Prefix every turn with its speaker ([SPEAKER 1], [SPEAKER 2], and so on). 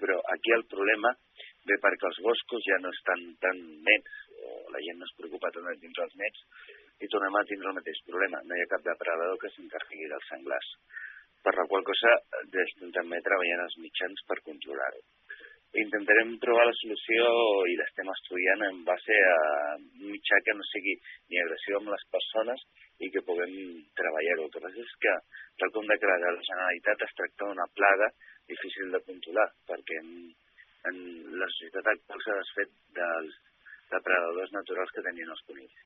[SPEAKER 1] però aquí el problema ve perquè els boscos ja no estan tan nets, o la gent no es preocupa tant de tindre els nets, i tornem a tindre el mateix problema. No hi ha cap depredador que s'encarregui dels senglars. Per la qual cosa estem també treballant els mitjans per controlar-ho. Intentarem trobar la solució i l'estem estudiant en base a un mitjà que no sigui ni agressiu amb les persones i que puguem treballar-ho. El que passa és que, tal com declara la Generalitat, es tracta d'una plaga difícil de controlar, perquè en la societat actual s'ha desfet dels depredadors naturals que tenien els conills.